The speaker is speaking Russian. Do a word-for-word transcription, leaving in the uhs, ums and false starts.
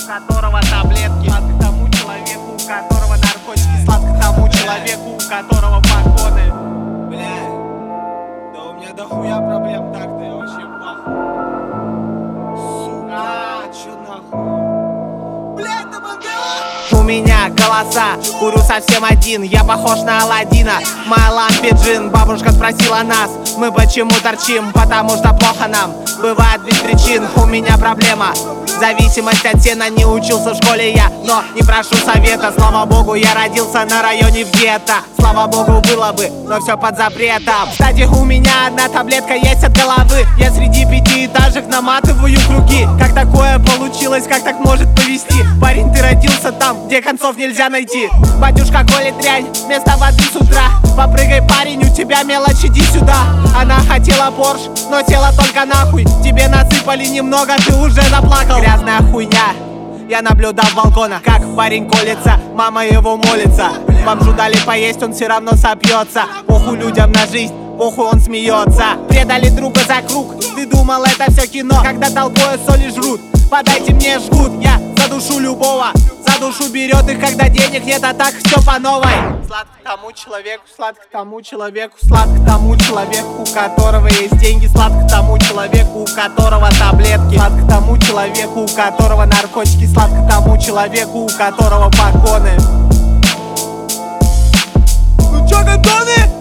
которого таблетки. Сладко тому человеку, у которого наркотики. Сладко тому человеку, у которого погоны. Бля, да у меня дохуя проблем так-то, я вообще пахну. Сука, чё нахуй? Бля, это БГА! У меня голоса, курю совсем один, я похож на Аладдина. Моя лампе джин, бабушка спросила нас, мы почему торчим, потому что плохо нам. Бывает без причин, у меня проблема. Зависимость от сена, не учился в школе я, но не прошу совета. Слава богу, я родился на районе в гетто. Слава богу, было бы, но все под запретом. Кстати, у меня одна таблетка есть от головы. Я среди пятиэтажек наматываю круги. Как такое получилось, как так может повести? Парень, ты родился там, где концов нельзя найти. Батюшка колет дрянь, вместо воды с утра. Попрыгай, парень, у тебя мелочь, иди сюда. Она хотела Порш, но села только нахуй. Тебе насыпали немного, ты уже заплакал. Грязная хуйня. Я наблюдал с балкона, как парень колется, мама его молится. Бомжу дали поесть, он все равно сопьется. Похуй людям на жизнь, похуй он смеется. Предали друга за круг, ты думал это все кино. Когда толпой соли жрут, подайте мне жгут. Я задушу любого, за душу берет их, когда денег нет, а так все по новой. Сладко тому человеку, сладко тому человеку, сладко тому человеку, у которого есть деньги. Сладко тому человеку, у которого таблетки. Сладко тому человеку, у которого наркотики. Сладко тому человеку, у которого погоны. Ну чё, готовы?